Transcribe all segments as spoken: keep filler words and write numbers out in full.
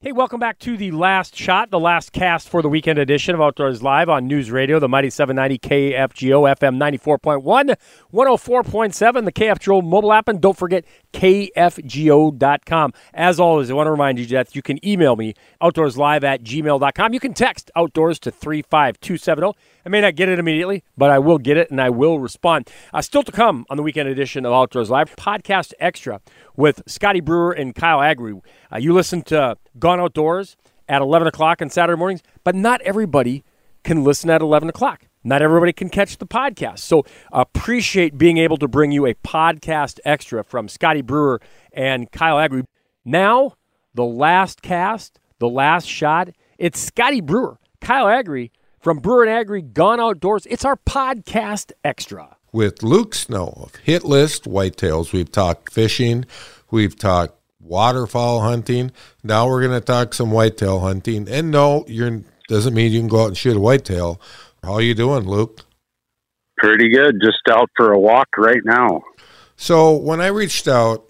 Hey, welcome back to The Last Shot, the last cast for the weekend edition of Outdoors Live on News Radio, the mighty seven ninety K F G O, F M ninety-four point one, one oh four point seven, the K F G O mobile app, and don't forget K F G O dot com. As always, I want to remind you that you can email me, outdoorslive at gmail dot com. You can text Outdoors to three five two seven zero. I may not get it immediately, but I will get it, and I will respond. Uh, still to come on the weekend edition of Outdoors Live, Podcast Extra with Scotty Brewer and Kyle Agri. Uh, you listen to Gone Outdoors at eleven o'clock on Saturday mornings, but not everybody can listen at eleven o'clock. Not everybody can catch the podcast. So appreciate being able to bring you a Podcast Extra from Scotty Brewer and Kyle Agri. Now, the last cast, the last shot, it's Scotty Brewer, Kyle Agri from Brewer and Agri Gone Outdoors. It's our Podcast Extra. With Luke Snow of Hit List Whitetails, we've talked fishing, we've talked waterfowl hunting. Now we're going to talk some whitetail hunting. And no, you're doesn't mean you can go out and shoot a whitetail. How you doing, Luke? Pretty good. Just out for a walk right now. So when I reached out,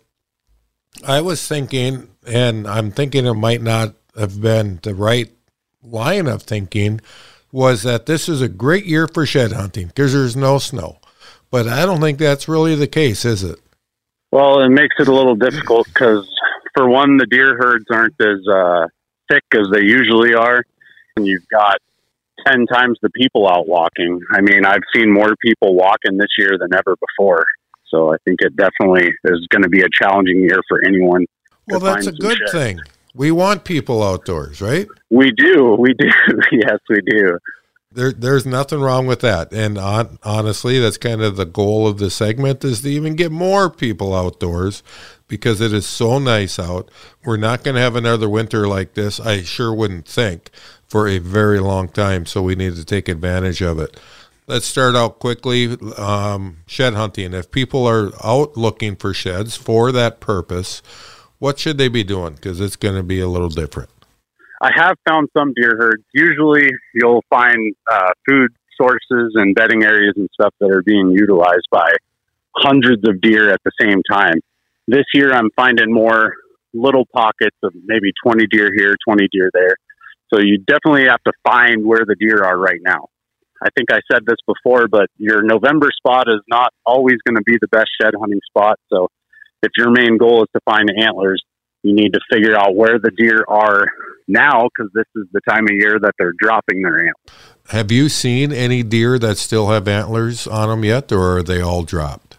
I was thinking, and I'm thinking it might not have been the right line of thinking, was that this is a great year for shed hunting because there's no snow. But I don't think that's really the case, is it? Well, it makes it a little difficult because, for one, the deer herds aren't as uh, thick as they usually are. And you've got ten times the people out walking. I mean, I've seen more people walking this year than ever before. So I think it definitely is going to be a challenging year for anyone. Well, that's a good sheds. thing. We want people outdoors, right? We do. We do. Yes, we do. There, there's nothing wrong with that. And on, honestly, that's kind of the goal of the segment, is to even get more people outdoors because it is so nice out. We're not going to have another winter like this, I sure wouldn't think, for a very long time. So we need to take advantage of it. Let's start out quickly. Um, shed hunting. If people are out looking for sheds for that purpose, what should they be doing? Because it's going to be a little different. I have found some deer herds. Usually you'll find uh, food sources and bedding areas and stuff that are being utilized by hundreds of deer at the same time. This year I'm finding more little pockets of maybe twenty deer here, twenty deer there. So you definitely have to find where the deer are right now. I think I said this before, but your November spot is not always going to be the best shed hunting spot. So if your main goal is to find antlers, you need to figure out where the deer are now, because this is the time of year that they're dropping their antlers. Have you seen any deer that still have antlers on them yet, or are they all dropped?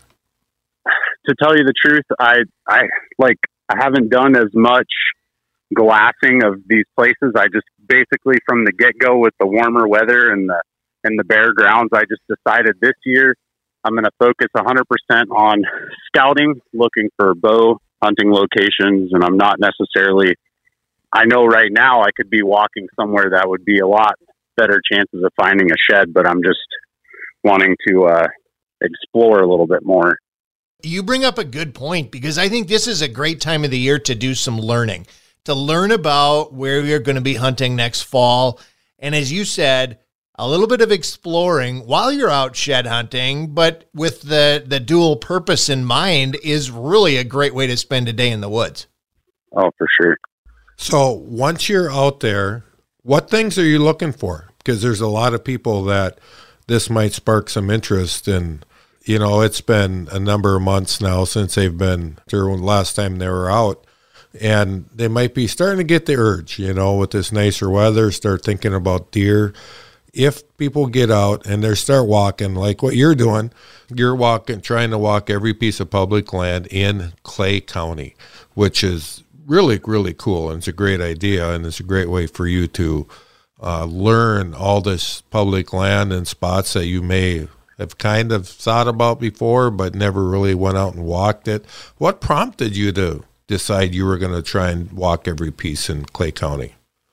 To tell you the truth, I, I like, I haven't done as much glassing of these places. I just basically from the get-go with the warmer weather and the, and the bare grounds, I just decided this year I'm going to focus one hundred percent on scouting, looking for bow hunting locations, and I'm not necessarily, I know right now I could be walking somewhere that would be a lot better chances of finding a shed, but I'm just wanting to uh, explore a little bit more. You bring up a good point, because I think this is a great time of the year to do some learning, to learn about where you're going to be hunting next fall. And as you said, a little bit of exploring while you're out shed hunting, but with the, the dual purpose in mind, is really a great way to spend a day in the woods. Oh, for sure. So once you're out there, what things are you looking for? Because there's a lot of people that this might spark some interest in. You know, it's been a number of months now since they've been there last time they were out, and they might be starting to get the urge, you know, with this nicer weather, start thinking about deer. If people get out and they start walking like what you're doing, you're walking, trying to walk every piece of public land in Clay County, which is really, really cool. And it's a great idea. And it's a great way for you to uh, learn all this public land and spots that you may have kind of thought about before, but never really went out and walked it. What prompted you to decide you were going to try and walk every piece in Clay County?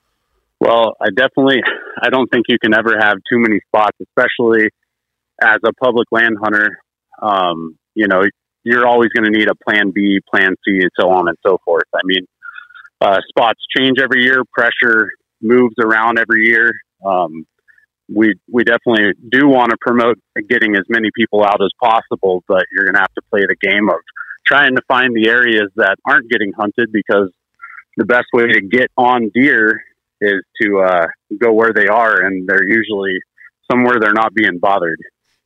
Well, I definitely, I don't think you can ever have too many spots, especially as a public land hunter. Um, you know, you're always going to need a plan B, plan C, and so on and so forth. I mean, uh, spots change every year. Pressure moves around every year. Um, we, we definitely do want to promote getting as many people out as possible, but you're going to have to play the game of trying to find the areas that aren't getting hunted, because the best way to get on deer is to uh, go where they are, and they're usually somewhere they're not being bothered.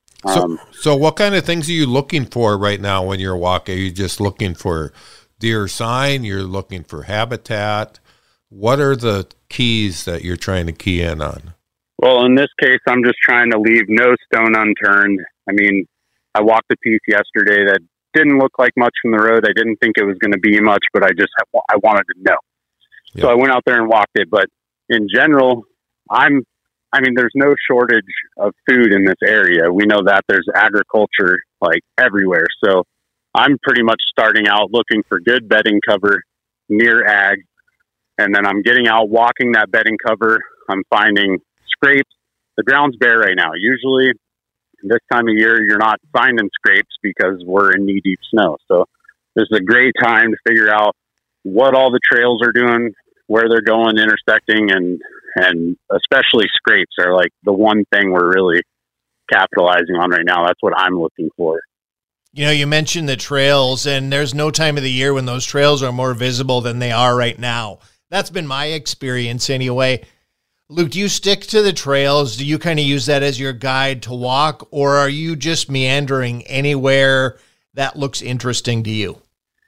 Um, so, so what kind of things are you looking for right now when you're walking? Are you just looking for deer sign? You're looking for habitat? What are the keys that you're trying to key in on? Well, in this case, I'm just trying to leave no stone unturned. I mean, I walked a piece yesterday that didn't look like much from the road. I didn't think it was going to be much, but I just I wanted to know. Yep. So I went out there and walked it. But in general, I'm I mean, there's no shortage of food in this area. We know that there's agriculture like everywhere. So I'm pretty much starting out looking for good bedding cover near ag. And then I'm getting out, walking that bedding cover. I'm finding scrapes. The ground's bare right now. Usually this time of year, you're not finding scrapes because we're in knee deep snow. So this is a great time to figure out what all the trails are doing, where they're going, intersecting, and, and especially scrapes are like the one thing we're really capitalizing on right now. That's what I'm looking for. You know, you mentioned the trails, and there's no time of the year when those trails are more visible than they are right now. That's been my experience anyway. Luke, do you stick to the trails? Do you kind of use that as your guide to walk, or are you just meandering anywhere that looks interesting to you?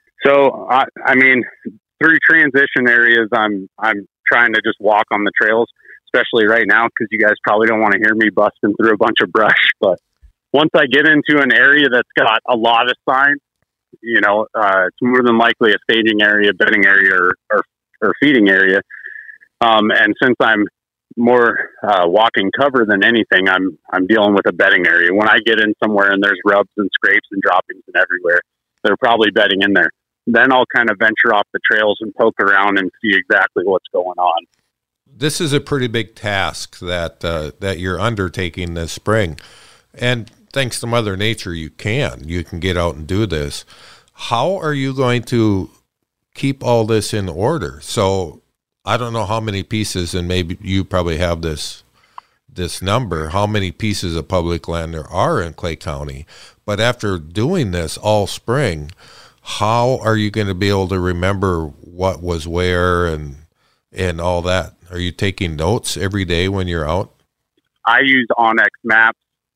So, I, I mean, through transition areas, I'm I'm trying to just walk on the trails, especially right now, because you guys probably don't want to hear me busting through a bunch of brush. But once I get into an area that's got a lot of signs, you know, uh, it's more than likely a staging area, bedding area, or, or, or feeding area. Um, and since I'm more uh, walking cover than anything, I'm I'm dealing with a bedding area. When I get in somewhere and there's rubs and scrapes and droppings and everywhere, they're probably bedding in there. Then I'll kind of venture off the trails and poke around and see exactly what's going on. This is a pretty big task that uh, that you're undertaking this spring. And thanks to Mother Nature, you can. You can get out and do this. How are you going to keep all this in order? So I don't know how many pieces, and maybe you probably have this this number, how many pieces of public land there are in Clay County. But after doing this all spring, how are you going to be able to remember what was where and and all that? Are you taking notes every day when you're out? I use Onyx maps.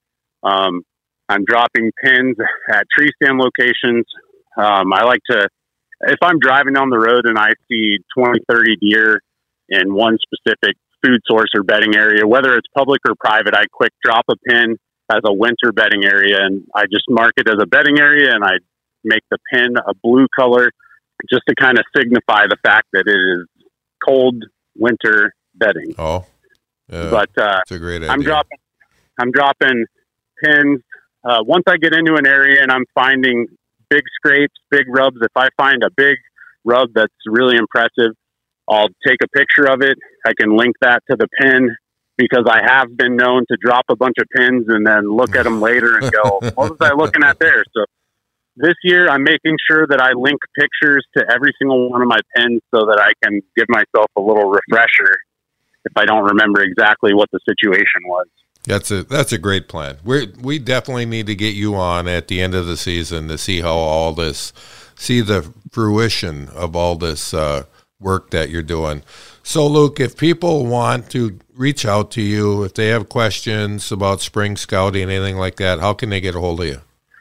Um, I'm dropping pins at tree stand locations. Um, I like to, if I'm driving down the road and I see twenty, thirty deer in one specific food source or bedding area, whether it's public or private, I quick drop a pin as a winter bedding area, and I just mark it as a bedding area, and I make the pin a blue color just to kind of signify the fact that it is cold winter bedding. Oh, yeah, but uh, that's a great idea. I'm dropping, I'm dropping pins. Uh, once I get into an area and I'm finding big scrapes, big rubs, if I find a big rub that's really impressive, I'll take a picture of it. I can link that to the pin, because I have been known to drop a bunch of pins and then look at them later and go, what was I looking at there? So this year, I'm making sure that I link pictures to every single one of my pins so that I can give myself a little refresher if I don't remember exactly what the situation was. That's a that's a great plan. We we definitely need to get you on at the end of the season to see how all this, see the fruition of all this uh, work that you're doing. So, Luke, if people want to reach out to you, if they have questions about spring scouting, anything like that, how can they get a hold of you?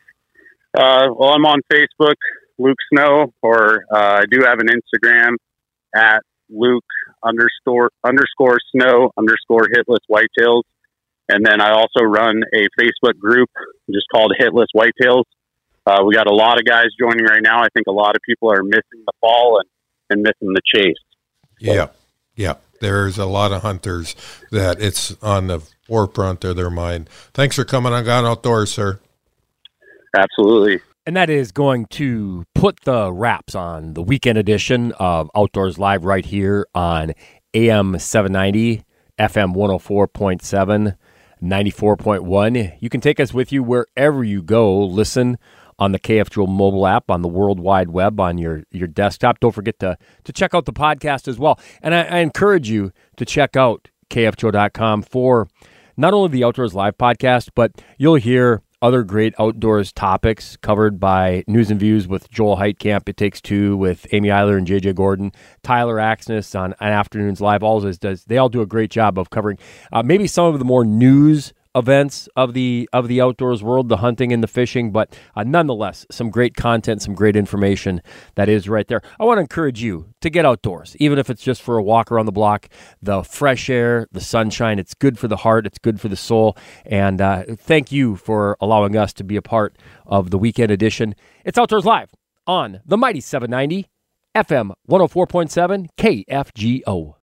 Uh, well, I'm on Facebook, Luke Snow, or uh, I do have an Instagram at Luke underscore underscore Snow underscore Hitless Whitetails, and then I also run a Facebook group just called Hitless Whitetails. Uh, we got a lot of guys joining right now. I think a lot of people are missing the fall and, and missing the chase. So, yeah, yeah. There's a lot of hunters that it's on the forefront of their mind. Thanks for coming on Gone Outdoors, sir. Absolutely. And that is going to put the wraps on the weekend edition of Outdoors Live right here on A M seven ninety, F M one oh four point seven, ninety-four point one. You can take us with you wherever you go. Listen on the K F Joel mobile app, on the World Wide Web, on your, your desktop. Don't forget to, to check out the podcast as well. And I, I encourage you to check out K F Joel dot com for not only the Outdoors Live podcast, but you'll hear other great outdoors topics covered by News and Views with Joel Heitkamp. It Takes Two with Amy Eiler and J J Gordon. Tyler Axness on, on Afternoons Live always does. They all do a great job of covering uh, maybe some of the more news events of the of the outdoors world, the hunting and the fishing, but uh, nonetheless, some great content, some great information that is right there. I want to encourage you to get outdoors, even if it's just for a walk around the block. The fresh air, the sunshine, it's good for the heart, it's good for the soul, and uh, thank you for allowing us to be a part of the weekend edition. It's Outdoors Live on the Mighty seven ninety F M one oh four point seven K F G O.